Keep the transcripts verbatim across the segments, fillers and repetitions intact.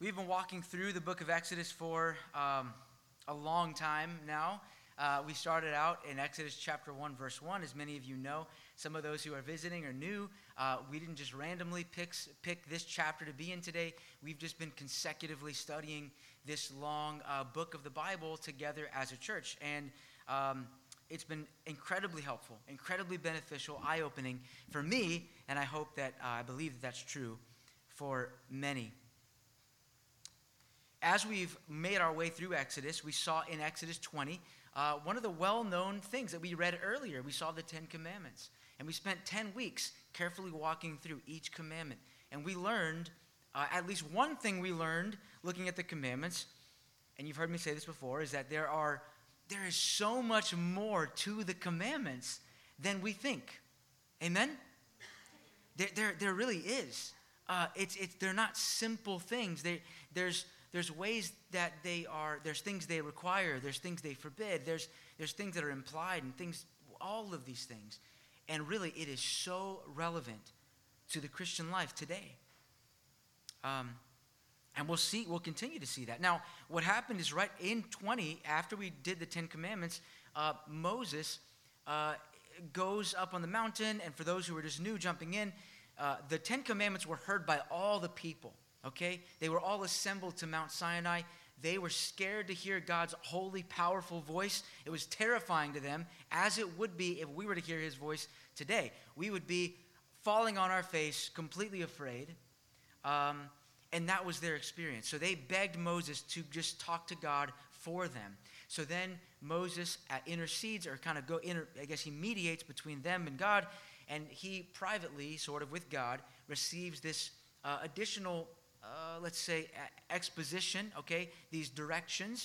We've been walking through the book of Exodus for um, a long time now. Uh, we started out in Exodus chapter one, verse one. As many of you know, some of those who are visiting or new, uh, we didn't just randomly pick, pick this chapter to be in today. We've just been consecutively studying this long uh, book of the Bible together as a church. And um, it's been incredibly helpful, incredibly beneficial, eye-opening for me, and I hope that, uh, I believe that that's true for many. As we've made our way through Exodus, we saw in Exodus twenty, uh, one of the well-known things that we read earlier. We saw the Ten Commandments. And we spent ten weeks carefully walking through each commandment. And we learned, uh, at least one thing we learned looking at the commandments, and you've heard me say this before, is that there are there is so much more to the commandments than we think. Amen? There, there, there really is. Uh, it's, it's, they're not simple things. They, there's... There's ways that they are, there's things they require, there's things they forbid, there's there's things that are implied and things, all of these things. And really, it is so relevant to the Christian life today. Um, and we'll see, we'll continue to see that. Now, what happened is right in twenty, after we did the Ten Commandments, uh, Moses uh, goes up on the mountain, and for those who are just new jumping in, uh, the Ten Commandments were heard by all the people. Okay? They were all assembled to Mount Sinai. They were scared to hear God's holy, powerful voice. It was terrifying to them, as it would be if we were to hear his voice today. We would be falling on our face, completely afraid. Um, and that was their experience. So they begged Moses to just talk to God for them. So then Moses uh, intercedes, or kind of go, inter, I guess he mediates between them and God. And he privately, sort of with God, receives this uh, additional Uh, let's say, exposition, okay, these directions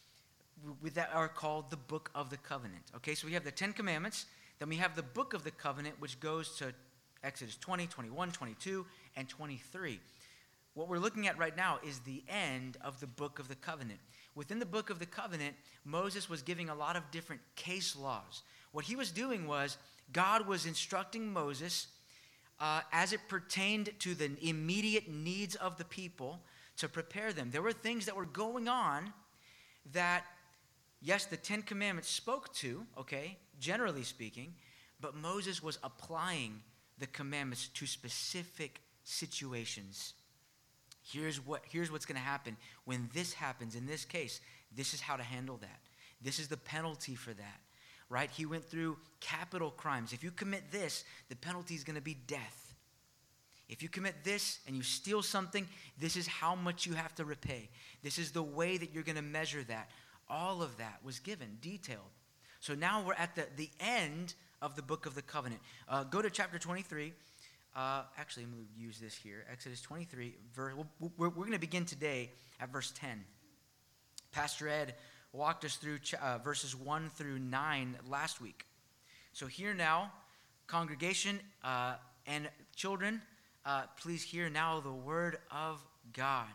with that are called the Book of the Covenant, okay? So we have the Ten Commandments, then we have the Book of the Covenant, which goes to Exodus twenty, twenty-one, twenty-two, and twenty-three. What we're looking at right now is the end of the Book of the Covenant. Within the Book of the Covenant, Moses was giving a lot of different case laws. What he was doing was, God was instructing Moses Uh, as it pertained to the immediate needs of the people to prepare them. There were things that were going on that, yes, the Ten Commandments spoke to, okay, generally speaking, but Moses was applying the commandments to specific situations. Here's what, here's what's going to happen. When this happens, in this case, this is how to handle that. This is the penalty for that. Right? He went through capital crimes. If you commit this, the penalty is going to be death. If you commit this and you steal something, this is how much you have to repay. This is the way that you're going to measure that. All of that was given, detailed. So now we're at the, the end of the Book of the Covenant. Uh, go to chapter twenty-three. Uh, actually, I'm going to use this here. Exodus twenty-three. Verse, we're we're going to begin today at verse ten. Pastor Ed walked us through uh, verses one through nine last week. So here now, congregation uh, and children, uh, please hear now the word of God.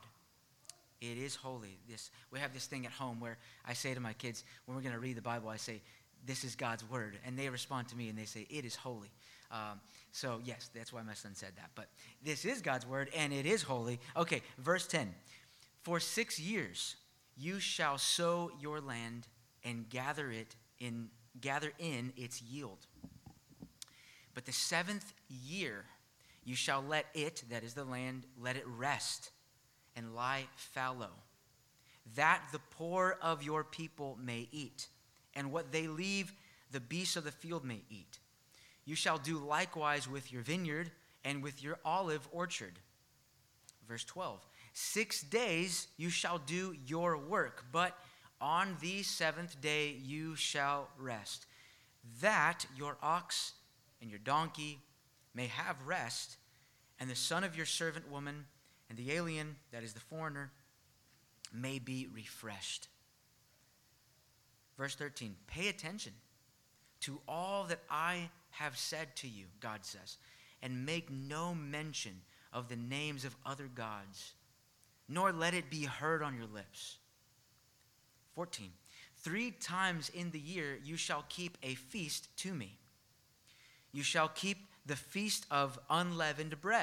It is holy. This we have this thing at home where I say to my kids, when we're going to read the Bible, I say, this is God's word. And they respond to me and they say, it is holy. Um, so yes, that's why my son said that. But this is God's word and it is holy. Okay, verse ten. For six years you shall sow your land and gather it in gather in its yield. But the seventh year you shall let it, that is the land, let it rest and lie fallow, that the poor of your people may eat, and what they leave the beasts of the field may eat. You shall do likewise with your vineyard and with your olive orchard. Verse twelve. Six days you shall do your work, but on the seventh day you shall rest, that your ox and your donkey may have rest, and the son of your servant woman and the alien, that is the foreigner, may be refreshed. Verse thirteen, pay attention to all that I have said to you, God says, and make no mention of the names of other gods, nor let it be heard on your lips. fourteen, three times in the year you shall keep a feast to me. You shall keep the feast of unleavened bread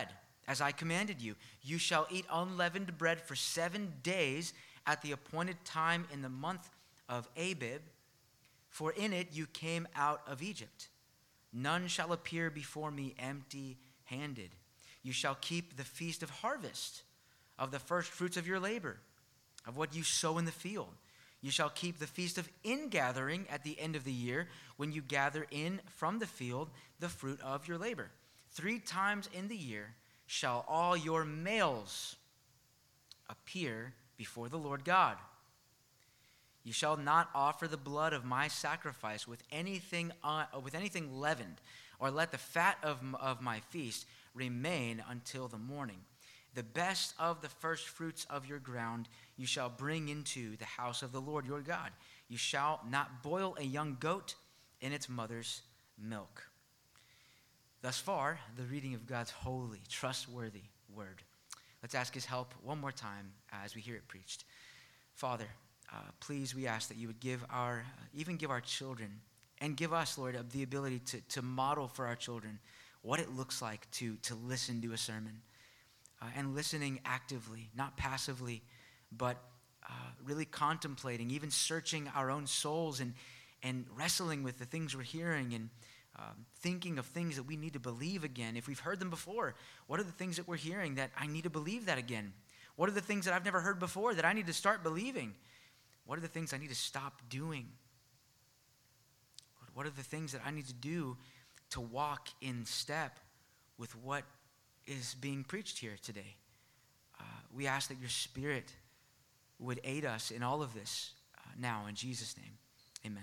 as I commanded you. You shall eat unleavened bread for seven days at the appointed time in the month of Abib, for in it you came out of Egypt. None shall appear before me empty-handed. You shall keep the feast of harvest, of the first fruits of your labor, of what you sow in the field. You shall keep the feast of ingathering at the end of the year, when you gather in from the field the fruit of your labor. Three times in the year shall all your males appear before the Lord God. You shall not offer the blood of my sacrifice with anything uh, with anything leavened, or let the fat of, of my feast remain until the morning. The best of the first fruits of your ground you shall bring into the house of the Lord your God. You shall not boil a young goat in its mother's milk. Thus far, the reading of God's holy, trustworthy word. Let's ask his help one more time as we hear it preached. Father, uh, please, we ask that you would give our, uh, even give our children, and give us, Lord, the ability to, to model for our children what it looks like to, to listen to a sermon. Uh, and listening actively, not passively, but uh, really contemplating, even searching our own souls and, and wrestling with the things we're hearing, and um, thinking of things that we need to believe again. If we've heard them before, what are the things that we're hearing that I need to believe that again? What are the things that I've never heard before that I need to start believing? What are the things I need to stop doing? What are the things that I need to do to walk in step with what is being preached here today? Uh, we ask that your Spirit would aid us in all of this uh, now, in Jesus' name. Amen.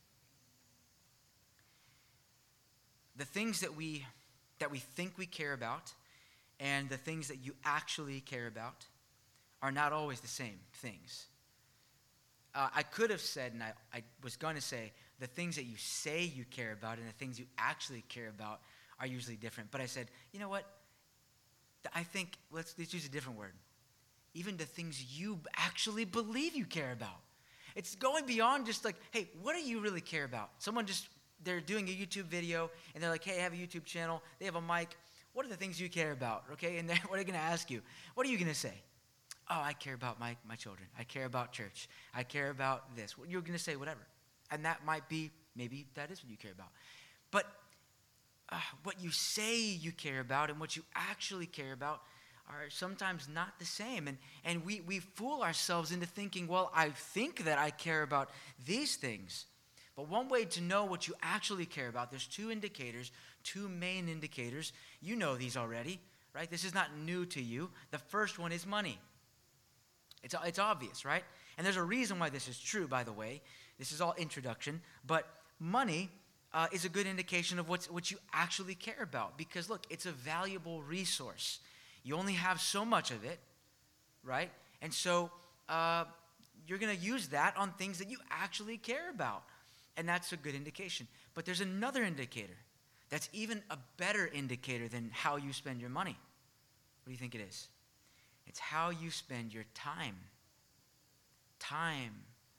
The things that we that we think we care about and the things that you actually care about are not always the same things. Uh, I could have said, and I, I was going to say, the things that you say you care about and the things you actually care about are usually different. But I said, you know what? I think, let's, let's use a different word. Even the things you actually believe you care about. It's going beyond just like, hey, what do you really care about? Someone just, they're doing a YouTube video, and they're like, hey, I have a YouTube channel. They have a mic. What are the things you care about? Okay, and what are they going to ask you? What are you going to say? Oh, I care about my, my children. I care about church. I care about this. You're going to say whatever. And that might be, maybe that is what you care about. But Uh, what you say you care about and what you actually care about are sometimes not the same. And, and we, we fool ourselves into thinking, well, I think that I care about these things. But one way to know what you actually care about, there's two indicators, two main indicators. You know these already, right? This is not new to you. The first one is money. It's, it's obvious, right? And there's a reason why this is true, by the way. This is all introduction. But money Uh, is a good indication of what's, what you actually care about. Because, look, it's a valuable resource. You only have so much of it, right? And so uh, you're going to use that on things that you actually care about. And that's a good indication. But there's another indicator that's even a better indicator than how you spend your money. What do you think it is? It's how you spend your time. Time.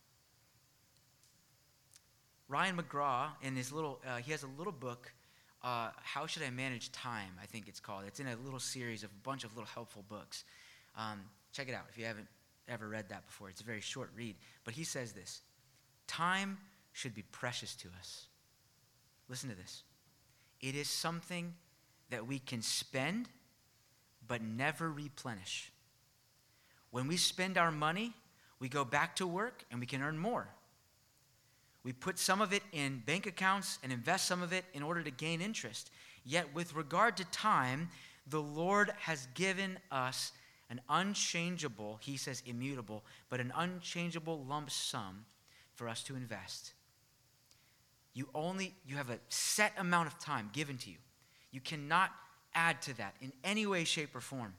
Ryan McGraw, in his little, uh, he has a little book, uh, How Should I Manage Time, I think it's called. It's in a little series of a bunch of little helpful books. Um, check it out if you haven't ever read that before. It's a very short read. But he says this: time should be precious to us. Listen to this. It is something that we can spend but never replenish. When we spend our money, we go back to work and we can earn more. We put some of it in bank accounts and invest some of it in order to gain interest. Yet with regard to time, the Lord has given us an unchangeable, he says immutable, but an unchangeable lump sum for us to invest. You only, you have a set amount of time given to you. You cannot add to that in any way, shape, or form.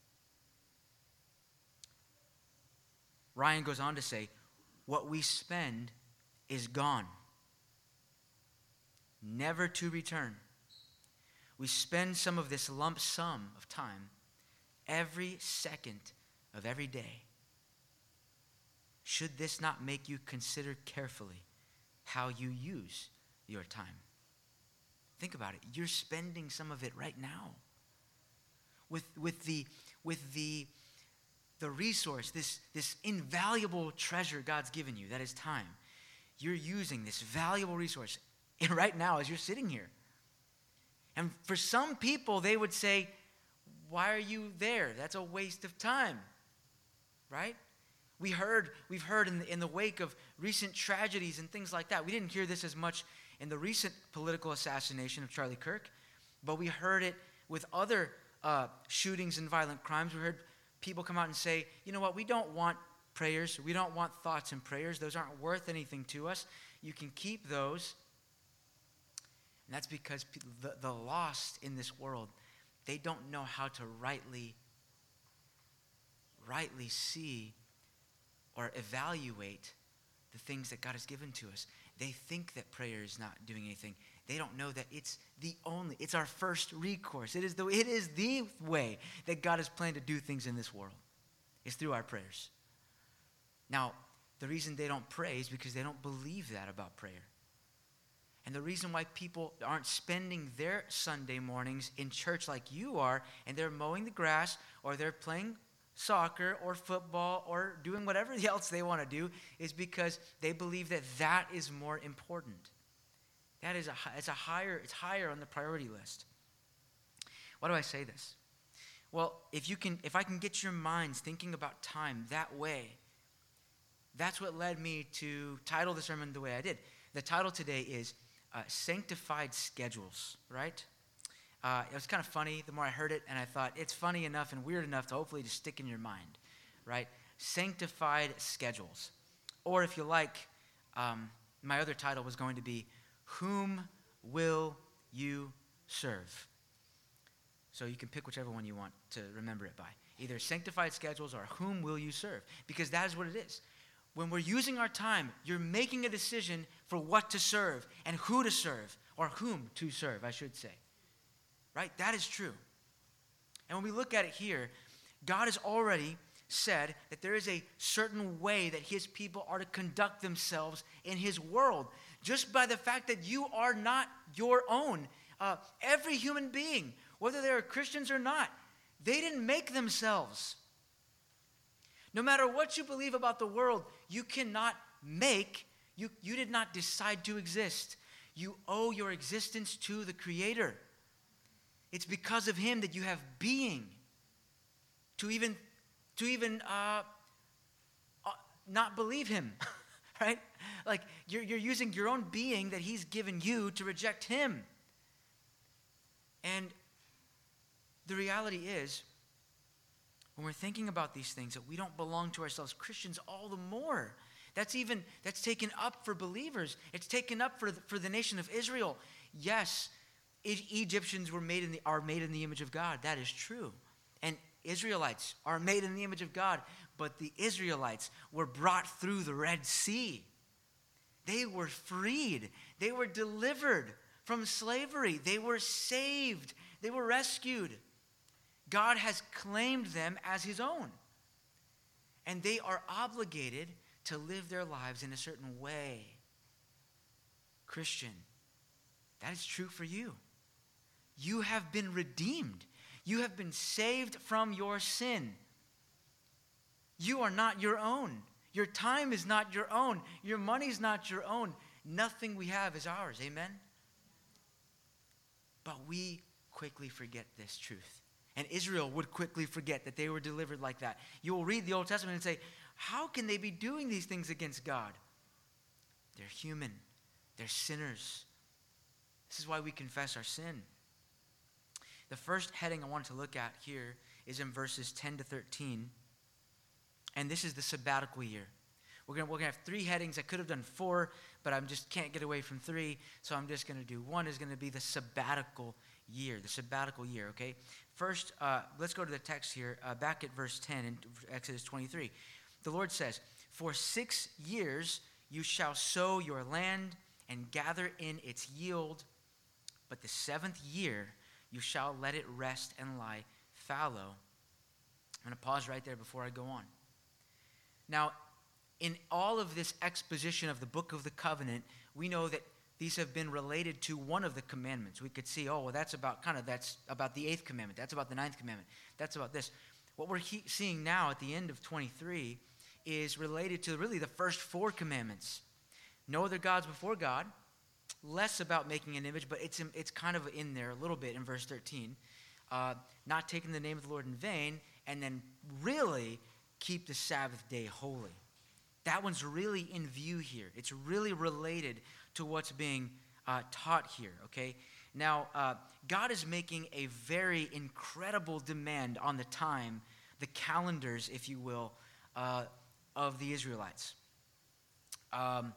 Ryan goes on to say, what we spend is gone, never to return. We spend some of this lump sum of time every second of every day. Should this not make you consider carefully how you use your time? Think about it. You're spending some of it right now. with, with the, with the, the resource, this, this invaluable treasure God's given you, that is time. You're using this valuable resource right now as you're sitting here. And for some people, they would say, why are you there? That's a waste of time, right? We heard, we've heard in the, in the wake of recent tragedies and things like that. We didn't hear this as much in the recent political assassination of Charlie Kirk, but we heard it with other uh, shootings and violent crimes. We heard people come out and say, you know what, we don't want prayers. We don't want thoughts and prayers. Those aren't worth anything to us. You can keep those. And that's because the, the lost in this world, they don't know how to rightly, rightly see or evaluate the things that God has given to us. They think that prayer is not doing anything. They don't know that it's the only, it's our first recourse. It is the, it is the way that God has planned to do things in this world. It's through our prayers. Now, the reason they don't pray is because they don't believe that about prayer. And the reason why people aren't spending their Sunday mornings in church like you are, and they're mowing the grass, or they're playing soccer or football or doing whatever else they want to do, is because they believe that that is more important. That is a, it's a higher, it's higher on the priority list. Why do I say this? Well, if you can, if I can get your minds thinking about time that way, that's what led me to title the sermon the way I did. The title today is uh, Sanctified Schedules, right? Uh, it was kind of funny the more I heard it, and I thought it's funny enough and weird enough to hopefully just stick in your mind, right? Sanctified Schedules. Or if you like, um, my other title was going to be, Whom Will You Serve? So you can pick whichever one you want to remember it by. Either Sanctified Schedules or Whom Will You Serve? Because that is what it is. When we're using our time, you're making a decision for what to serve and who to serve, or whom to serve, I should say. Right? That is true. And when we look at it here, God has already said that there is a certain way that his people are to conduct themselves in his world. Just by the fact that you are not your own. Uh, every human being, whether they're Christians or not, they didn't make themselves. No matter what you believe about the world, you cannot make, you, you did not decide to exist. You owe your existence to the Creator. It's because of him that you have being. To even, to even uh, uh, not believe him, right? Like you're, you're using your own being that he's given you to reject him. And the reality is, when we're thinking about these things, that we don't belong to ourselves, Christians all the more. That's even, that's taken up for believers. It's taken up for the, for the nation of Israel. Yes, e- Egyptians were made in the, are made in the image of God. That is true. And Israelites are made in the image of God. But the Israelites were brought through the Red Sea. They were freed. They were delivered from slavery. They were saved. They were rescued. God has claimed them as his own. And they are obligated to live their lives in a certain way. Christian, that is true for you. You have been redeemed. You have been saved from your sin. You are not your own. Your time is not your own. Your money is not your own. Nothing we have is ours. Amen? But we quickly forget this truth. And Israel would quickly forget that they were delivered like that. You will read the Old Testament and say, how can they be doing these things against God? They're human. They're sinners. This is why we confess our sin. The first heading I want to look at here is in verses ten to thirteen. And this is the sabbatical year. We're going we're to have three headings. I could have done four, but I just can't get away from three. So I'm just going to do one is going to be the sabbatical year, the sabbatical year, okay? First, uh, let's go to the text here, uh, back at verse ten in Exodus twenty-three. The Lord says, for six years you shall sow your land and gather in its yield, but the seventh year you shall let it rest and lie fallow. I'm going to pause right there before I go on. Now, in all of this exposition of the book of the covenant, we know that these have been related to one of the commandments. We could see, oh, well, that's about kind of, that's about the eighth commandment. That's about the ninth commandment. That's about this. What we're he- seeing now at the end of twenty-three is related to really the first four commandments. No other gods before God. Less about making an image, but it's in, it's kind of in there a little bit in verse thirteen. Uh, not taking the name of the Lord in vain, and then really keep the Sabbath day holy. That one's really in view here. It's really related to what's being uh, taught here, okay? Now, uh, God is making a very incredible demand on the time, the calendars, if you will, uh, of the Israelites. Um,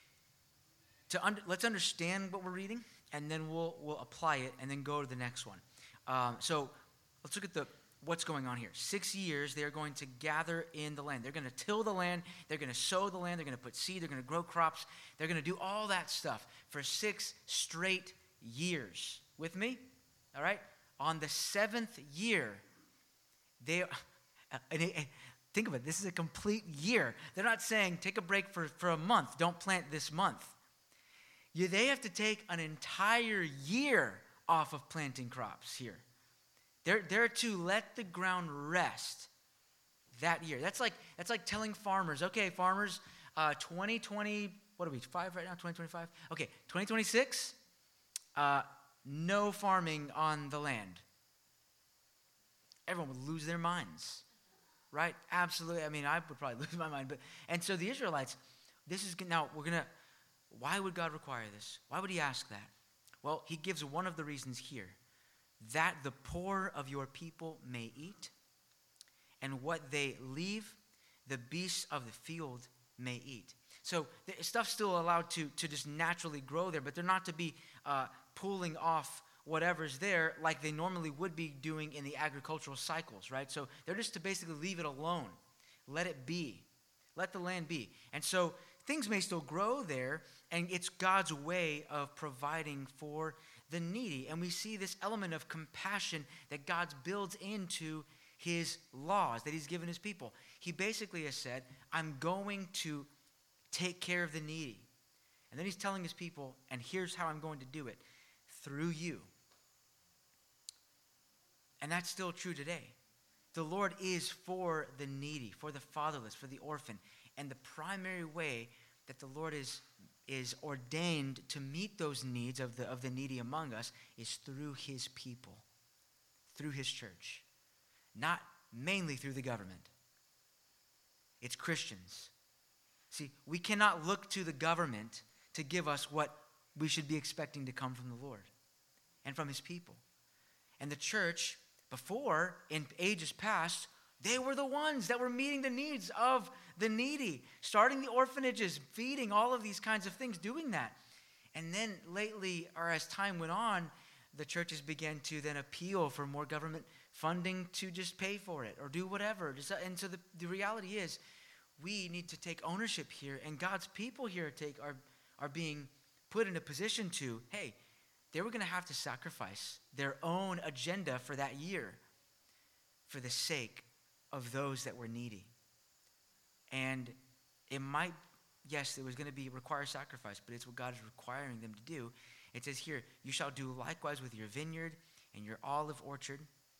to under, let's understand what we're reading, and then we'll we'll apply it, and then go to the next one. Um, so let's look at the what's going on here. Six years they are going to gather in the land. They're going to till the land. They're going to sow the land. They're going to put seed. They're going to grow crops. They're going to do all that stuff for six straight years. With me? All right? On the seventh year, they and it, think of it. This is a complete year. They're not saying take a break for, for a month. Don't plant this month. You, they have to take an entire year off of planting crops here. They're, they're to let the ground rest that year. That's like that's like telling farmers, okay, farmers, uh, twenty twenty, what are we, five right now, twenty twenty-five? Okay, twenty twenty-six, uh, no farming on the land. Everyone would lose their minds, right? Absolutely. I mean, I would probably lose my mind. But and so the Israelites, this is, now we're going to, why would God require this? Why would he ask that? Well, he gives one of the reasons here. That the poor of your people may eat, and what they leave, the beasts of the field may eat. So the stuff's still allowed to, to just naturally grow there, but they're not to be uh, pulling off whatever's there like they normally would be doing in the agricultural cycles, right? So they're just to basically leave it alone. Let it be. Let the land be. And so things may still grow there, and it's God's way of providing for the needy. And we see this element of compassion that God builds into his laws that he's given his people. He basically has said, I'm going to take care of the needy. And then he's telling his people, and here's how I'm going to do it, through you. And that's still true today. The Lord is for the needy, for the fatherless, for the orphan. And the primary way that the Lord is is ordained to meet those needs of the of the needy among us is through his people, through his church, not mainly through the government. It's Christians. See, we cannot look to the government to give us what we should be expecting to come from the Lord and from his people. And the church, before, in ages past, they were the ones that were meeting the needs of the needy, starting the orphanages, feeding, all of these kinds of things, doing that. And then lately, or as time went on, the churches began to then appeal for more government funding to just pay for it or do whatever. And so the, the reality is we need to take ownership here, and God's people here take are, are being put in a position to, hey, they were going to have to sacrifice their own agenda for that year for the sake of those that were needy. And it might, yes, it was going to be require sacrifice, but it's what God is requiring them to do. It says here, you shall do likewise with your vineyard and your olive orchard.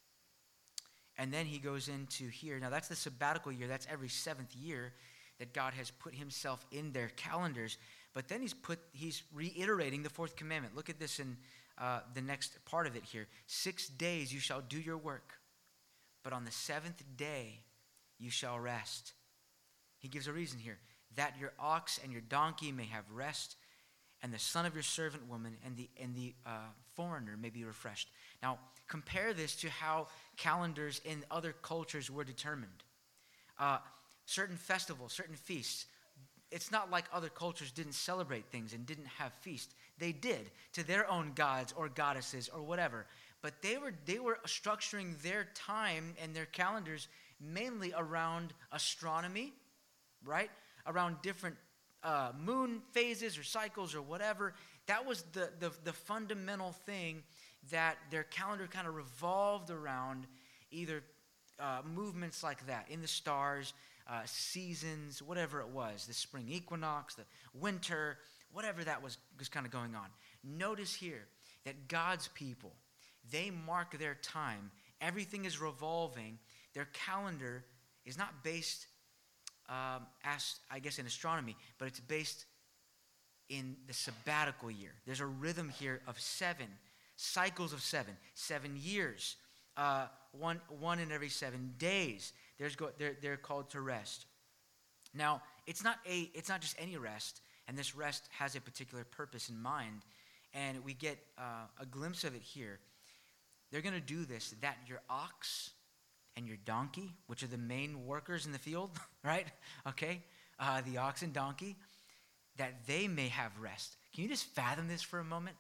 And then he goes into here. Now that's the sabbatical year. That's every seventh year that God has put himself in their calendars. But then he's put he's reiterating the fourth commandment. Look at this in uh, the next part of it here. Six days you shall do your work, but on the seventh day you shall rest. He gives a reason here. That your ox and your donkey may have rest, and the son of your servant woman and the and the uh, foreigner may be refreshed. Now, compare this to how calendars in other cultures were determined. Uh, certain festivals, certain feasts. It's not like other cultures didn't celebrate things and didn't have feasts. They did to their own gods or goddesses or whatever. But they were they were structuring their time and their calendars mainly around astronomy, right? Around different uh, moon phases or cycles or whatever. That was the, the, the fundamental thing that their calendar kind of revolved around, either uh, movements like that in the stars, uh, seasons, whatever it was, the spring equinox, the winter, whatever that was, was kind of going on. Notice here that God's people, they mark their time. Everything is revolving. Their calendar is not based, um, as I guess, in astronomy, but it's based in the sabbatical year. There's a rhythm here of seven, cycles of seven, seven years, uh, one one in every seven days. There's go, they're, they're called to rest. Now, it's not a it's not just any rest, and this rest has a particular purpose in mind, and we get uh, a glimpse of it here. They're going to do this, that your ox and your donkey, which are the main workers in the field, right? Okay, uh, the ox and donkey, that they may have rest. Can you just fathom this for a moment?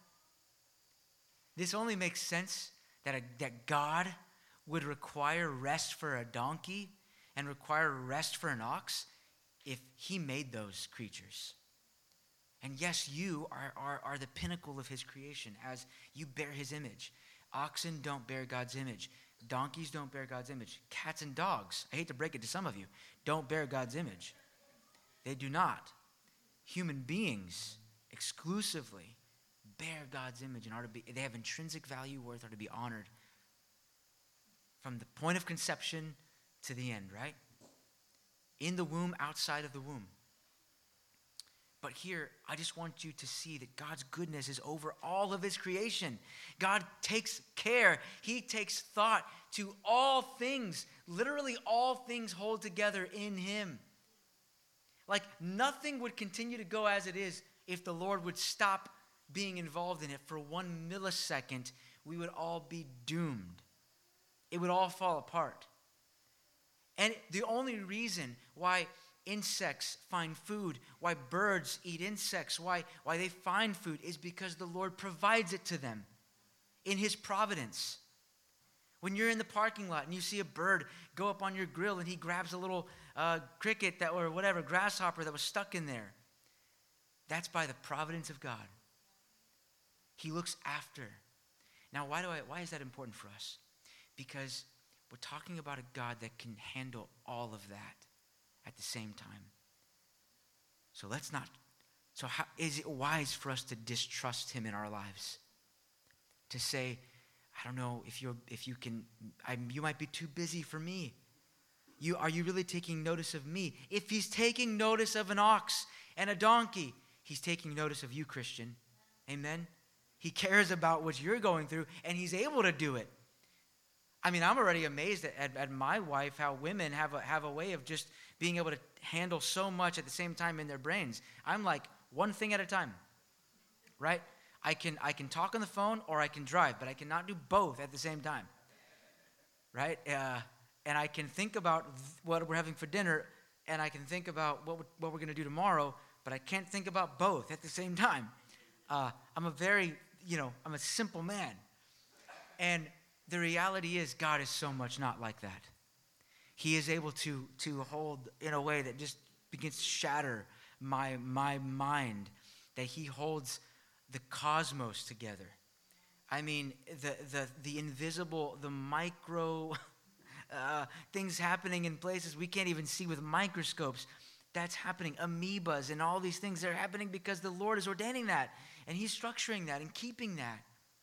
This only makes sense that, a, that God would require rest for a donkey and require rest for an ox if he made those creatures. And yes, you are, are, are the pinnacle of his creation as you bear his image. Oxen don't bear God's image. Donkeys don't bear God's image. Cats and dogs, I hate to break it to some of you, don't bear God's image. They do not. Human beings exclusively bear God's image and are to be, they have intrinsic value, worth, are to be honored from the point of conception to the end, right? In the womb, outside of the womb. But here, I just want you to see that God's goodness is over all of his creation. God takes care. He takes thought to all things. Literally all things hold together in him. Like nothing would continue to go as it is if the Lord would stop being involved in it for one millisecond. We would all be doomed. It would all fall apart. And the only reason why insects find food, why birds eat insects, why, why they find food is because the Lord provides it to them in his providence. When you're in the parking lot and you see a bird go up on your grill and he grabs a little uh, cricket that or whatever, grasshopper that was stuck in there, that's by the providence of God. He looks after. Now, why do I? Why is that important for us? Because we're talking about a God that can handle all of that at the same time. So let's not, so how, is it wise for us to distrust him in our lives? To say, I don't know if you're, if you can, I, you might be too busy for me. You, are you really taking notice of me? If he's taking notice of an ox and a donkey, he's taking notice of you, Christian. Amen? He cares about what you're going through, and he's able to do it. I mean, I'm already amazed at, at, at my wife, how women have a, have a way of just being able to handle so much at the same time in their brains. I'm like, one thing at a time, right? I can, I can talk on the phone or I can drive, but I cannot do both at the same time, right? Uh, and I can think about what we're having for dinner, and I can think about what, what we're going to do tomorrow, but I can't think about both at the same time. Uh, I'm a very, you know, I'm a simple man. And the reality is God is so much not like that. He is able to, to hold in a way that just begins to shatter my, my mind, that he holds the cosmos together. I mean, the, the, the invisible, the micro uh, things happening in places we can't even see with microscopes. That's happening. Amoebas and all these things, they're happening because the Lord is ordaining that. And he's structuring that and keeping that.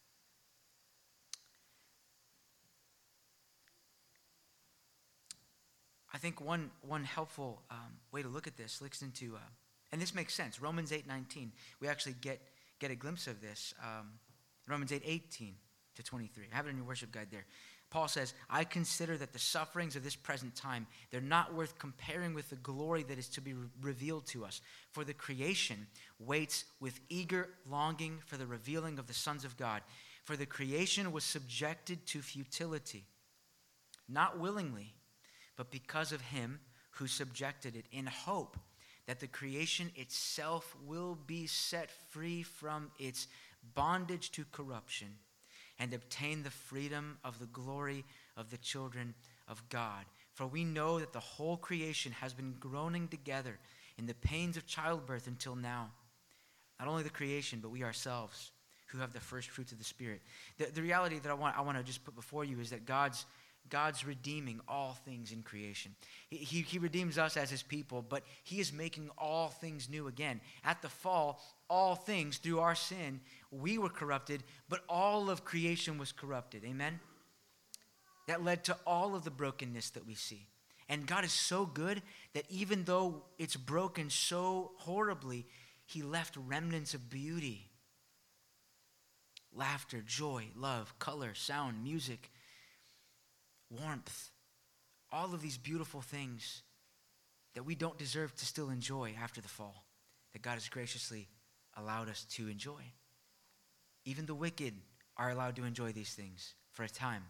I think one, one helpful um, way to look at this, looks into, uh, and this makes sense, Romans eight nineteen. We actually get, get a glimpse of this. Um, Romans eight eighteen to twenty-three. I have it in your worship guide there. Paul says, I consider that the sufferings of this present time, they're not worth comparing with the glory that is to be re- revealed to us. For the creation waits with eager longing for the revealing of the sons of God. For the creation was subjected to futility, not willingly, but because of him who subjected it, in hope that the creation itself will be set free from its bondage to corruption and obtain the freedom of the glory of the children of God. For we know that the whole creation has been groaning together in the pains of childbirth until now. Not only the creation, but we ourselves who have the first fruits of the Spirit. The, the reality that I want, I want to just put before you is that God's God's redeeming all things in creation. He, he, he redeems us as his people, but he is making all things new again. At the fall, all things, through our sin, we were corrupted, but all of creation was corrupted. Amen? That led to all of the brokenness that we see. And God is so good that even though it's broken so horribly, he left remnants of beauty. Laughter, joy, love, color, sound, music, warmth. All of these beautiful things that we don't deserve to still enjoy after the fall, that God has graciously allowed us to enjoy. Even the wicked are allowed to enjoy these things for a time.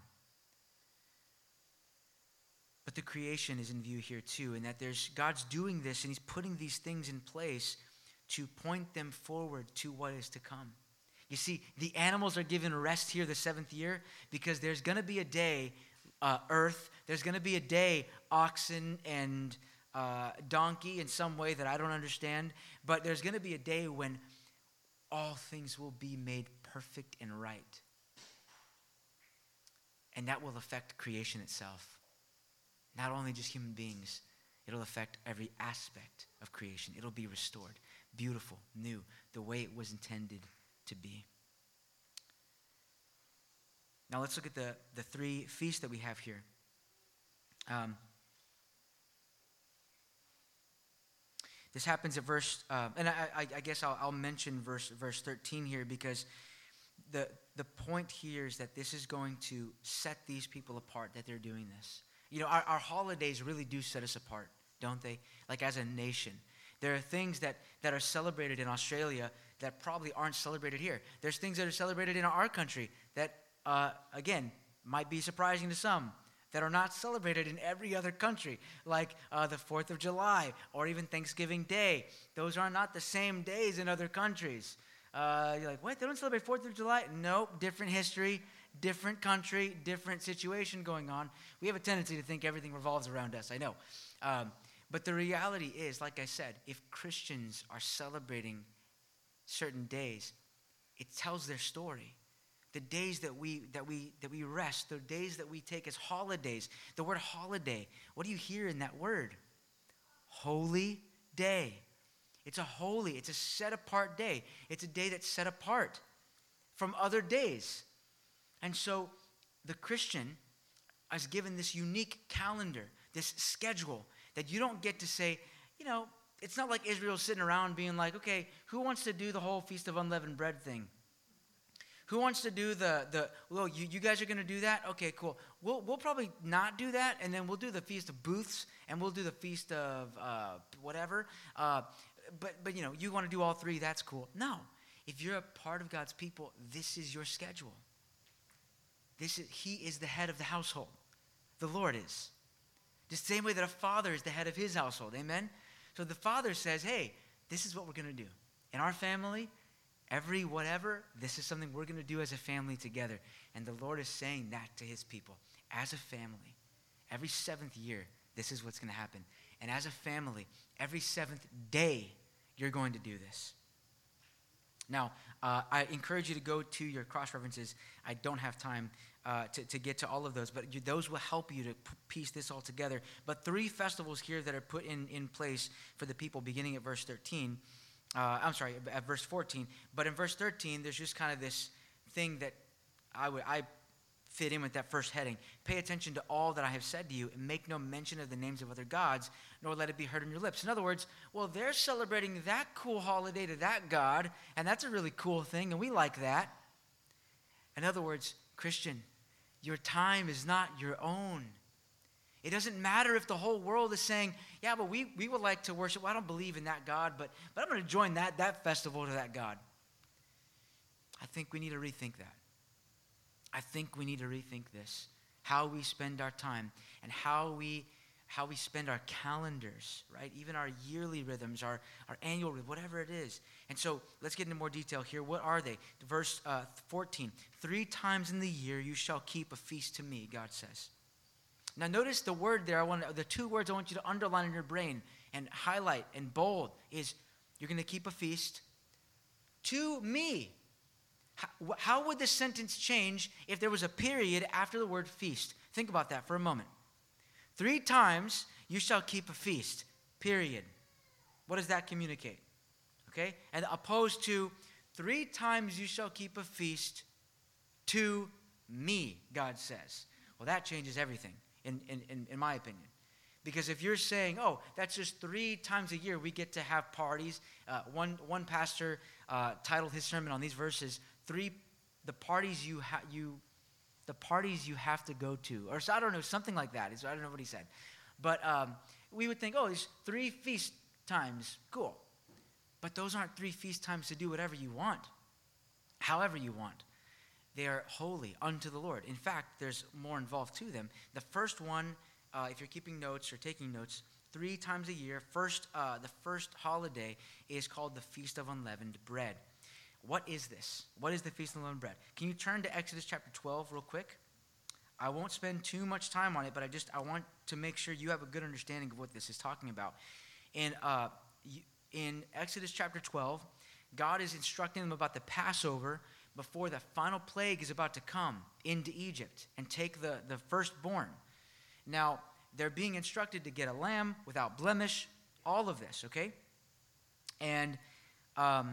But the creation is in view here too, and that there's God's doing this and he's putting these things in place to point them forward to what is to come. You see, the animals are given rest here the seventh year because there's going to be a day, uh, earth, there's going to be a day, oxen and uh, donkey in some way that I don't understand, but there's going to be a day when all things will be made perfect and right. And that will affect creation itself. Not only just human beings, it'll affect every aspect of creation. It'll be restored, beautiful, new, the way it was intended to be. Now let's look at the, the three feasts that we have here. Um, this happens at verse, uh, and I, I, I guess I'll, I'll mention verse verse thirteen here because the the point here is that this is going to set these people apart, that they're doing this. You know, our, our holidays really do set us apart, don't they? Like as a nation. There are things that, that are celebrated in Australia that probably aren't celebrated here. There's things that are celebrated in our country that, uh, again, might be surprising to some, that are not celebrated in every other country, like uh, the fourth of July or even Thanksgiving Day. Those are not the same days in other countries. Uh, you're like, what? They don't celebrate fourth of July? Nope, different history. Different country, different situation going on. We have a tendency to think everything revolves around us, I know. Um, but the reality is, like I said, if Christians are celebrating certain days, it tells their story. The days that we that we that we rest, the days that we take as holidays. The word holiday, what do you hear in that word? Holy day. It's a holy, it's a set apart day. It's a day that's set apart from other days. And so the Christian is given this unique calendar, this schedule, that you don't get to say, you know, it's not like Israel sitting around being like, okay, who wants to do the whole Feast of Unleavened Bread thing? Who wants to do the, the well, you, you guys are going to do that? Okay, cool. We'll, we'll probably not do that, and then we'll do the Feast of Booths, and we'll do the Feast of uh, whatever. Uh, but, but, you know, you want to do all three, that's cool. No. If you're a part of God's people, this is your schedule. This is, he is the head of the household. The Lord is. The same way that a father is the head of his household. Amen? So the father says, hey, this is what we're going to do. In our family, every whatever, this is something we're going to do as a family together. And the Lord is saying that to his people. As a family, every seventh year, this is what's going to happen. And as a family, every seventh day, you're going to do this. Now, uh, I encourage you to go to your cross-references. I don't have time uh, to, to get to all of those, but you, those will help you to p- piece this all together. But three festivals here that are put in, in place for the people beginning at verse thirteen. Uh, I'm sorry, at verse fourteen. But in verse thirteen, there's just kind of this thing that I would I fit in with that first heading. Pay attention to all that I have said to you, and make no mention of the names of other gods, nor let it be heard on your lips. In other words, well, they're celebrating that cool holiday to that God, and that's a really cool thing, and we like that. In other words, Christian, your time is not your own. It doesn't matter if the whole world is saying, yeah, but we, we would like to worship. Well, I don't believe in that God, but, but I'm going to join that, that festival to that God. I think we need to rethink that. I think we need to rethink this, how we spend our time and how we how we spend our calendars, right? Even our yearly rhythms, our, our annual rhythm, whatever it is. And so let's get into more detail here. What are they? Verse uh, fourteen, three times in the year you shall keep a feast to me, God says. Now notice the word there, I want the two words I want you to underline in your brain and highlight and bold is you're going to keep a feast to me. How, how would the sentence change if there was a period after the word feast? Think about that for a moment. Three times you shall keep a feast, period. What does that communicate? Okay? And opposed to three times you shall keep a feast to me, God says. Well, that changes everything, in, in, in, in my opinion. Because if you're saying, oh, that's just three times a year we get to have parties. Uh, one one pastor uh, titled his sermon on these verses, three the parties you ha- you the parties you have to go to, or so, I don't know, something like that. It's, I don't know what he said, but um, we would think, oh, there's three feast times, cool. But those aren't three feast times to do whatever you want, however you want. They are holy unto the Lord. In fact, there's more involved to them. The first one, uh, if you're keeping notes or taking notes, three times a year, first, uh, the first holiday is called the Feast of Unleavened Bread. What is this? What is the Feast of Unleavened Bread? Can you turn to Exodus chapter twelve real quick? I won't spend too much time on it, but I just I want to make sure you have a good understanding of what this is talking about. In uh, in Exodus chapter twelve, God is instructing them about the Passover before the final plague is about to come into Egypt and take the, the firstborn. Now, they're being instructed to get a lamb without blemish, all of this, okay? And um,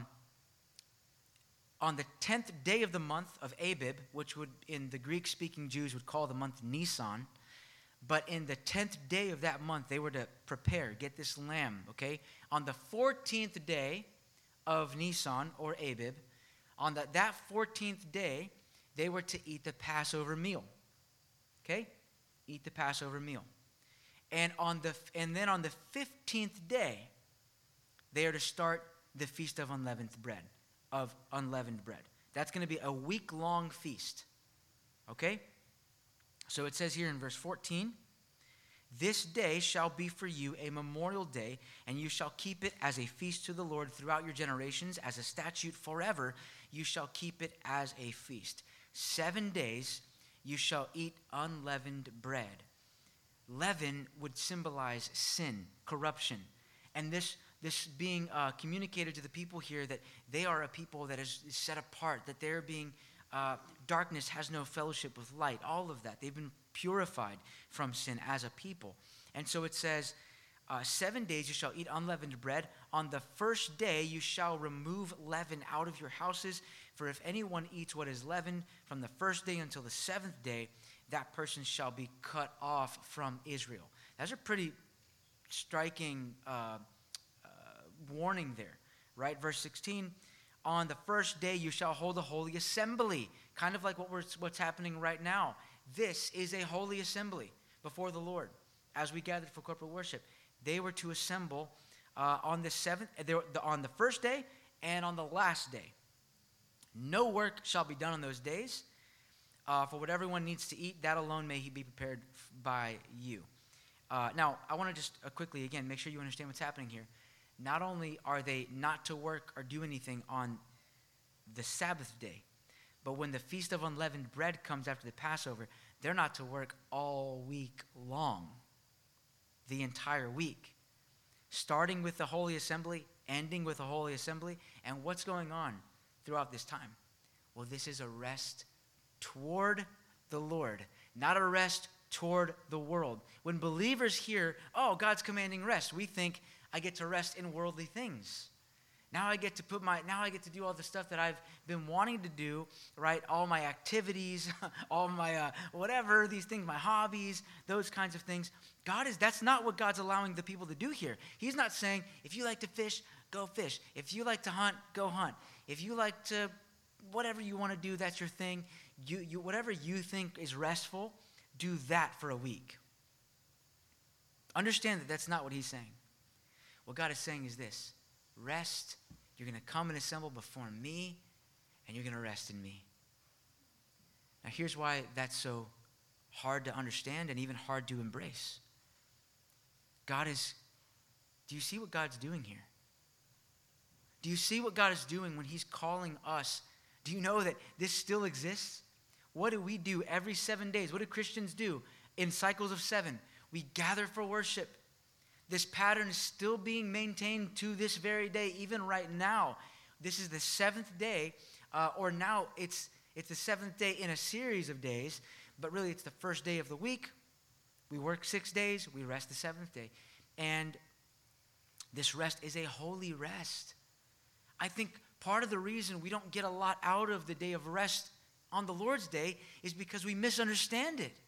on the tenth day of the month of Abib, which would in the Greek-speaking Jews would call the month Nisan, but in the tenth day of that month, they were to prepare, get this lamb, okay? On the fourteenth day of Nisan, or Abib, on the, that fourteenth day, they were to eat the Passover meal, okay? Eat the Passover meal. And on the and then on the fifteenth day, they are to start the Feast of Unleavened Bread, of unleavened bread. That's going to be a week-long feast, okay? So it says here in verse fourteen, this day shall be for you a memorial day, and you shall keep it as a feast to the Lord throughout your generations, as a statute forever. You shall keep it as a feast. Seven days you shall eat unleavened bread. Leaven would symbolize sin, corruption. And this, this being uh, communicated to the people here that they are a people that is set apart, that they're being, uh, darkness has no fellowship with light, all of that. They've been purified from sin as a people. And so it says, uh, seven days you shall eat unleavened bread. On the first day you shall remove leaven out of your houses. For if anyone eats what is leavened from the first day until the seventh day, that person shall be cut off from Israel. That's a pretty striking uh, uh, warning there, right? Verse sixteen, on the first day you shall hold a holy assembly, kind of like what we're, what's happening right now. This is a holy assembly before the Lord as we gathered for corporate worship. They were to assemble uh, on the seventh, on the first day and on the last day. No work shall be done on those days. Uh, for what everyone needs to eat, that alone may he be prepared f- by you. Uh, now, I want to just uh, quickly, again, make sure you understand what's happening here. Not only are they not to work or do anything on the Sabbath day, but when the Feast of Unleavened Bread comes after the Passover, they're not to work all week long, the entire week, starting with the Holy Assembly, ending with the Holy Assembly. And what's going on throughout this time? Well, this is a rest toward the Lord, not a rest toward the world. When believers hear, oh, God's commanding rest, we think, I get to rest in worldly things. Now I get to put my, now I get to do all the stuff that I've been wanting to do, right? All my activities, all my, uh, whatever, these things, my hobbies, those kinds of things. God is, that's not what God's allowing the people to do here. He's not saying, if you like to fish, go fish. If you like to hunt, go hunt. If you like to, whatever you want to do, that's your thing. You, you, whatever you think is restful, do that for a week. Understand that that's not what he's saying. What God is saying is this: rest. You're going to come and assemble before me, and you're going to rest in me. Now, here's why that's so hard to understand and even hard to embrace. God is, do you see what God's doing here? Do you see what God is doing when he's calling us? Do you know that this still exists? What do we do every seven days? What do Christians do in cycles of seven? We gather for worship. This pattern is still being maintained to this very day, even right now. This is the seventh day, uh, or now it's it's the seventh day in a series of days, but really it's the first day of the week. We work six days, we rest the seventh day. And this rest is a holy rest. I think part of the reason we don't get a lot out of the day of rest on the Lord's Day is because we misunderstand it.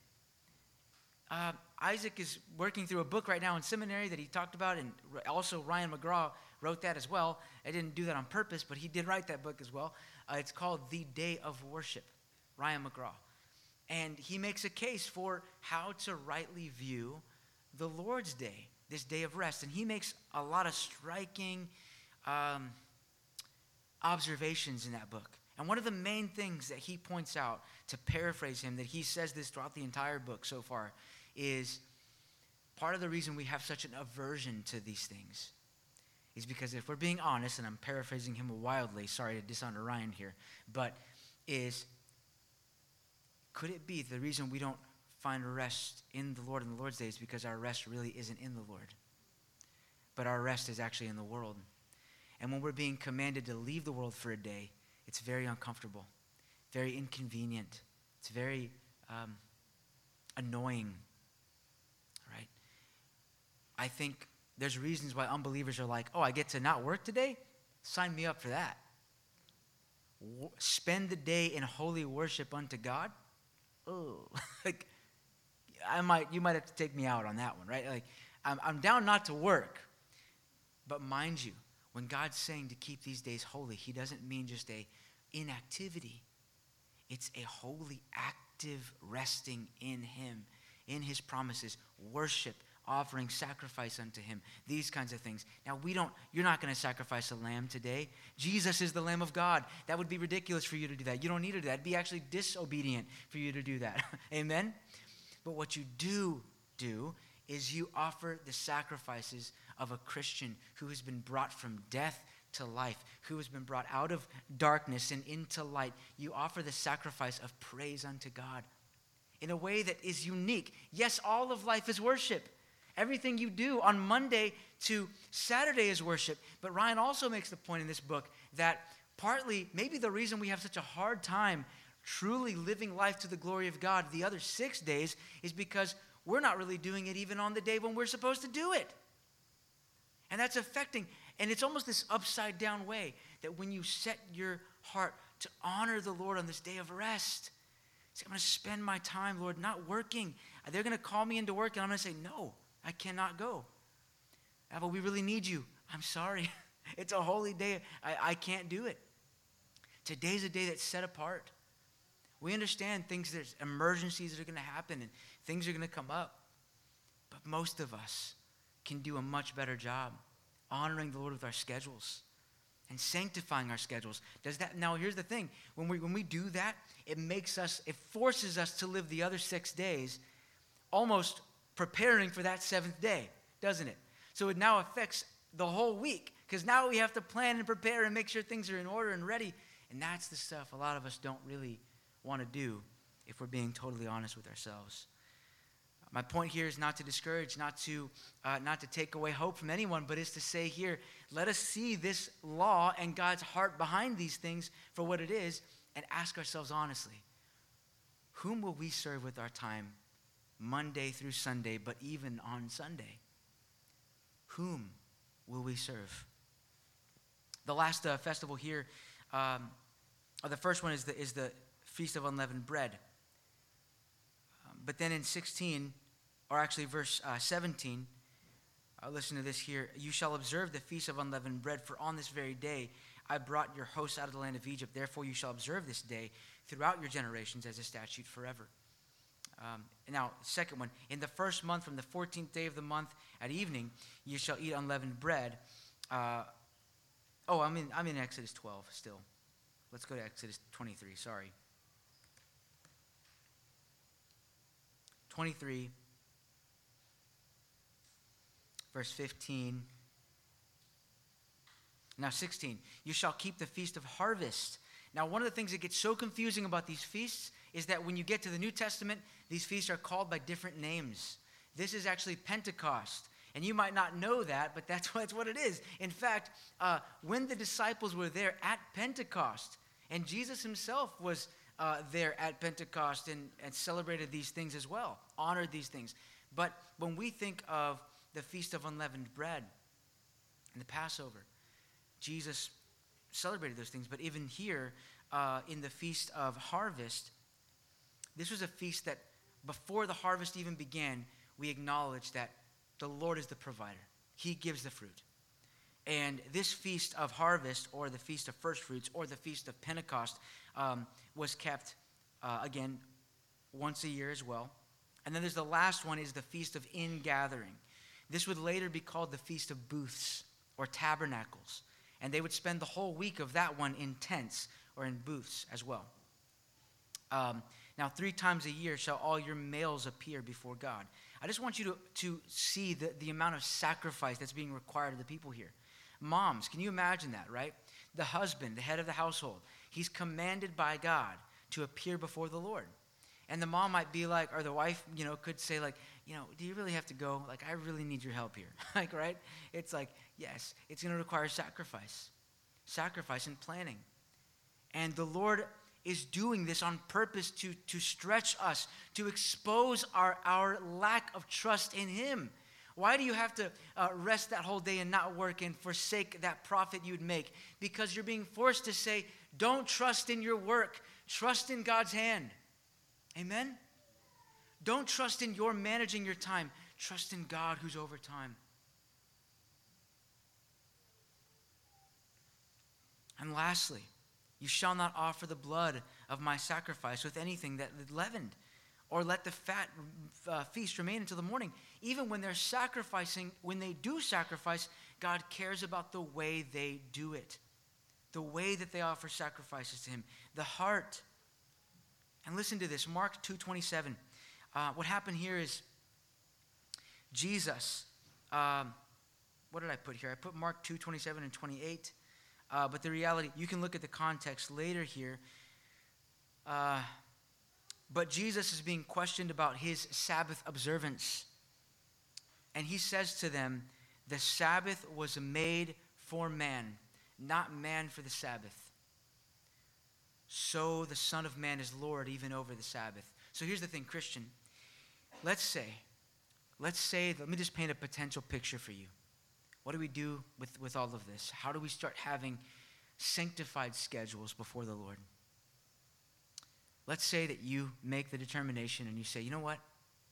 Uh, Isaac is working through a book right now in seminary that he talked about, and also Ryan McGraw wrote that as well. I didn't do that on purpose, but he did write that book as well. Uh, it's called The Day of Worship, Ryan McGraw. And he makes a case for how to rightly view the Lord's Day, this day of rest. And he makes a lot of striking um, observations in that book. And one of the main things that he points out, to paraphrase him, that he says this throughout the entire book so far, is part of the reason we have such an aversion to these things is because if we're being honest, and I'm paraphrasing him wildly, sorry to dishonor Ryan here, but is, could it be the reason we don't find rest in the Lord in the Lord's Day is because our rest really isn't in the Lord, but our rest is actually in the world. And when we're being commanded to leave the world for a day, it's very uncomfortable, very inconvenient. It's very um, annoying, right? I think there's reasons why unbelievers are like, oh, I get to not work today? Sign me up for that. W- spend the day in holy worship unto God? Oh, like, I might, you might have to take me out on that one, right? Like, I'm, I'm down not to work. But mind you, when God's saying to keep these days holy, he doesn't mean just a inactivity. It's a holy, active resting in him, in his promises, worship, offering sacrifice unto him, these kinds of things. Now, we don't, you're not going to sacrifice a lamb today. Jesus is the Lamb of God. That would be ridiculous for you to do that. You don't need to do that. It'd be actually disobedient for you to do that. Amen? But what you do do is you offer the sacrifices of a Christian who has been brought from death to life, who has been brought out of darkness and into light. You offer the sacrifice of praise unto God in a way that is unique. Yes, all of life is worship. Everything you do on Monday to Saturday is worship. But Ryan also makes the point in this book that partly, maybe the reason we have such a hard time truly living life to the glory of God the other six days is because we're not really doing it even on the day when we're supposed to do it. And that's affecting, and it's almost this upside down way that when you set your heart to honor the Lord on this day of rest, say, I'm going to spend my time, Lord, not working. They're going to call me into work, and I'm going to say, no, I cannot go. Abba, we really need you. I'm sorry. It's a holy day. I, I can't do it. Today's a day that's set apart. We understand things, there's emergencies that are going to happen, and things are going to come up. But most of us can do a much better job honoring the Lord with our schedules and sanctifying our schedules. Does that? Now, here's the thing. When we when we do that, it makes us, it forces us to live the other six days almost preparing for that seventh day, doesn't it? So it now affects the whole week because now we have to plan and prepare and make sure things are in order and ready. And that's the stuff a lot of us don't really want to do if we're being totally honest with ourselves. My point here is not to discourage, not to uh, not to take away hope from anyone, but is to say here, let us see this law and God's heart behind these things for what it is and ask ourselves honestly, whom will we serve with our time Monday through Sunday, but even on Sunday? Whom will we serve? The last uh, festival here, um, or the first one is the, is the Feast of Unleavened Bread. But then in sixteen, or actually verse uh, seventeen, uh, listen to this here. You shall observe the feast of unleavened bread, for on this very day I brought your hosts out of the land of Egypt. Therefore you shall observe this day throughout your generations as a statute forever. Um, now, second one, in the first month from the fourteenth day of the month at evening, you shall eat unleavened bread. Uh, oh, I'm in, I'm in Exodus twelve still. Let's go to Exodus twenty-three, sorry. twenty-three, verse fifteen. Now sixteen, you shall keep the feast of harvest. Now one of the things that gets so confusing about these feasts is that when you get to the New Testament, these feasts are called by different names. This is actually Pentecost. And you might not know that, but that's what, that's what it is. In fact, uh, when the disciples were there at Pentecost, and Jesus himself was uh, there at Pentecost and, and celebrated these things as well, honored these things. But when we think of the Feast of Unleavened Bread and the Passover, Jesus celebrated those things. But even here, uh, in the Feast of Harvest, this was a feast that before the harvest even began, we acknowledge that the Lord is the provider. He gives the fruit. And this Feast of Harvest, or the Feast of First Fruits, or the Feast of Pentecost, um, was kept, uh, again, once a year as well. And then there's the last one is the Feast of Ingathering. This would later be called the Feast of Booths, or Tabernacles. And they would spend the whole week of that one in tents, or in booths as well. Um, now, three times a year shall all your males appear before God. I just want you to, to see the, the amount of sacrifice that's being required of the people here. Moms, can you imagine that, right? The husband, the head of the household, he's commanded by God to appear before the Lord. And the mom might be like, or the wife, you know, could say like, you know, do you really have to go? Like, I really need your help here. Like, right? It's like, yes, it's going to require sacrifice. Sacrifice and planning. And the Lord is doing this on purpose to, to stretch us, to expose our, our lack of trust in him. Why do you have to uh, rest that whole day and not work and forsake that profit you'd make? Because you're being forced to say, don't trust in your work. Trust in God's hand. Amen? Don't trust in your managing your time. Trust in God who's over time. And lastly, you shall not offer the blood of my sacrifice with anything that leavened, or let the fat uh, feast remain until the morning. Even when they're sacrificing, when they do sacrifice, God cares about the way they do it, the way that they offer sacrifices to him, the heart. And listen to this, Mark two twenty-seven. Uh, what happened here is Jesus, um, what did I put here? I put Mark two twenty-seven and twenty-eight. Uh, but the reality, you can look at the context later here. Uh, but Jesus is being questioned about his Sabbath observance. And he says to them, the Sabbath was made for man, not man for the Sabbath. So the Son of Man is Lord even over the Sabbath. So here's the thing, Christian. Let's say, let's say, let me just paint a potential picture for you. What do we do with, with all of this? How do we start having sanctified schedules before the Lord? Let's say that you make the determination and you say, you know what?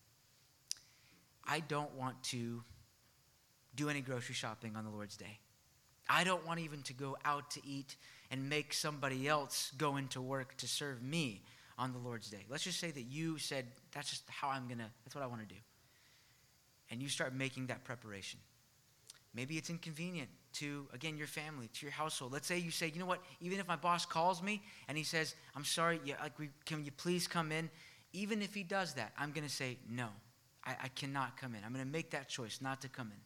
I don't want to do any grocery shopping on the Lord's Day. I don't want even to go out to eat and make somebody else go into work to serve me on the Lord's Day. Let's just say that you said, that's just how I'm going to, that's what I want to do. And you start making that preparation. Maybe it's inconvenient to, again, your family, to your household. Let's say you say, you know what, even if my boss calls me and he says, I'm sorry, yeah, like we, can you please come in? Even if he does that, I'm going to say, no, I, I cannot come in. I'm going to make that choice not to come in.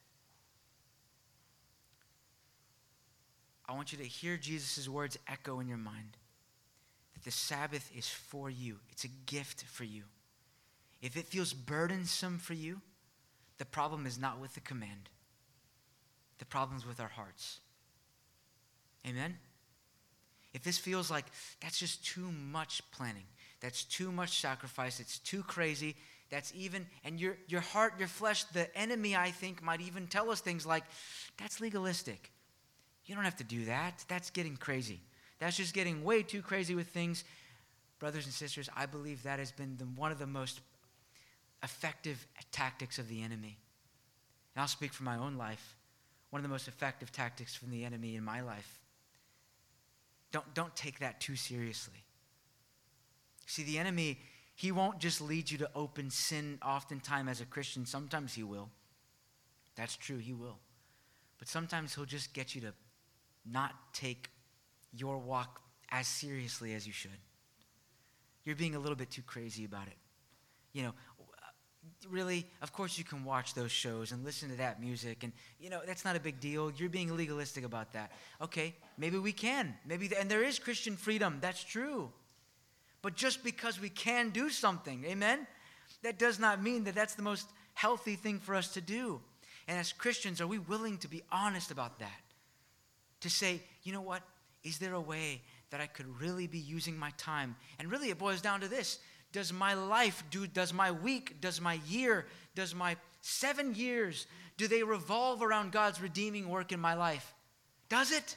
I want you to hear Jesus' words echo in your mind. That the Sabbath is for you. It's a gift for you. If it feels burdensome for you, the problem is not with the command. The problem's with our hearts. Amen? If this feels like that's just too much planning, that's too much sacrifice, it's too crazy, that's even, and your, your heart, your flesh, the enemy, I think, might even tell us things like, that's legalistic. You don't have to do that. That's getting crazy. That's just getting way too crazy with things. Brothers and sisters, I believe that has been the, one of the most effective tactics of the enemy. And I'll speak for my own life. One of the most effective tactics from the enemy in my life. Don't, don't take that too seriously. See, the enemy, he won't just lead you to open sin oftentimes as a Christian. Sometimes he will. That's true, he will. But sometimes he'll just get you to not take your walk as seriously as you should. You're being a little bit too crazy about it. You know, really, of course you can watch those shows and listen to that music, and, you know, that's not a big deal. You're being legalistic about that. Okay, maybe we can. Maybe, th- and there is Christian freedom. That's true. But just because we can do something, amen, that does not mean that that's the most healthy thing for us to do. And as Christians, are we willing to be honest about that? To say, you know what? Is there a way that I could really be using my time. And really it boils down to this. Does my life, do, does my week, does my year, does my seven years, do they revolve around God's redeeming work in my life? Does it?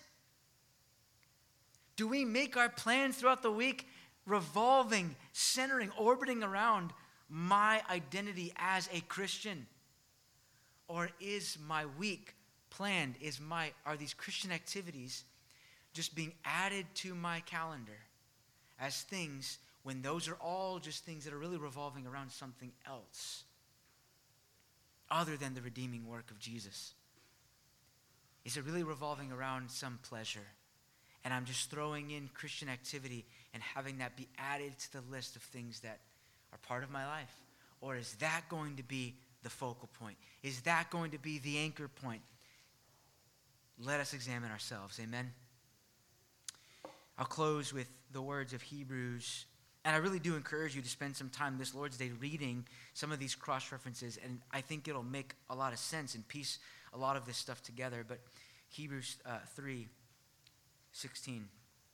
Do we make our plans throughout the week revolving, centering, orbiting around my identity as a Christian? Or is my week planned, is my, are these Christian activities just being added to my calendar as things when those are all just things that are really revolving around something else other than the redeeming work of Jesus? Is it really revolving around some pleasure? And I'm just throwing in Christian activity and having that be added to the list of things that are part of my life? Or is that going to be the focal point? Is that going to be the anchor point? Let us examine ourselves. Amen? I'll close with the words of Hebrews. And I really do encourage you to spend some time this Lord's Day reading some of these cross-references. And I think it'll make a lot of sense and piece a lot of this stuff together. But Hebrews uh, three sixteen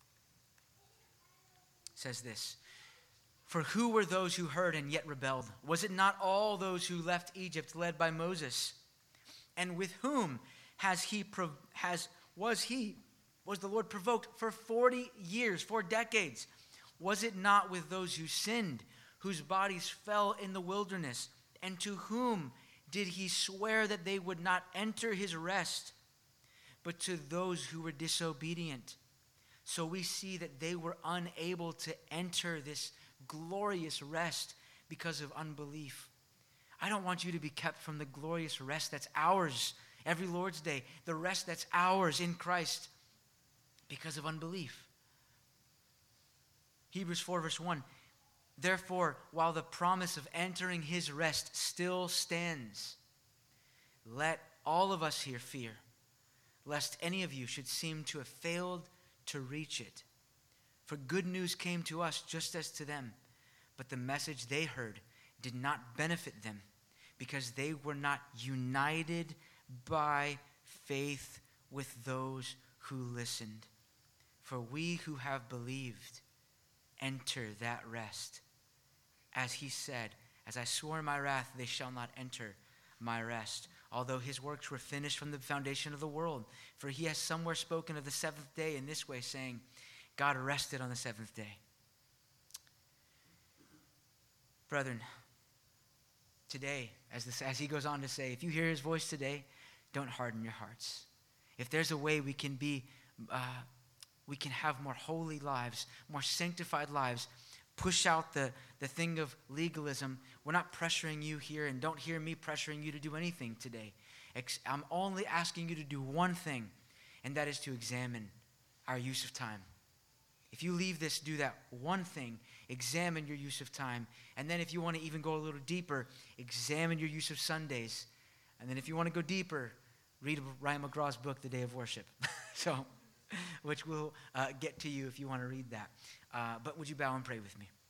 says this. For who were those who heard and yet rebelled? Was it not all those who left Egypt led by Moses? And with whom has he prov- has was he was the Lord provoked for forty years, four decades? Was it not with those who sinned, whose bodies fell in the wilderness? And to whom did he swear that they would not enter his rest, but to those who were disobedient? So we see that they were unable to enter this glorious rest because of unbelief. I don't want you to be kept from the glorious rest that's ours every Lord's Day, the rest that's ours in Christ because of unbelief. Hebrews four verse one, therefore, while the promise of entering his rest still stands, let all of us here fear, lest any of you should seem to have failed to reach it. For good news came to us just as to them, but the message they heard did not benefit them because they were not united by faith with those who listened. For we who have believed enter that rest. As he said, as I swore in my wrath, they shall not enter my rest, although his works were finished from the foundation of the world. For he has somewhere spoken of the seventh day in this way, saying, God rested on the seventh day. Brethren, today, as, this, as he goes on to say, if you hear his voice today, don't harden your hearts. If there's a way we can be, uh, we can have more holy lives, more sanctified lives, push out the, the thing of legalism. We're not pressuring you here, and don't hear me pressuring you to do anything today. I'm only asking you to do one thing, and that is to examine our use of time. If you leave this, do that one thing. Examine your use of time. And then if you want to even go a little deeper, examine your use of Sundays. And then if you want to go deeper, read Ryan McGraw's book, The Day of Worship. so, which we'll uh, get to you if you want to read that. Uh, but would you bow and pray with me?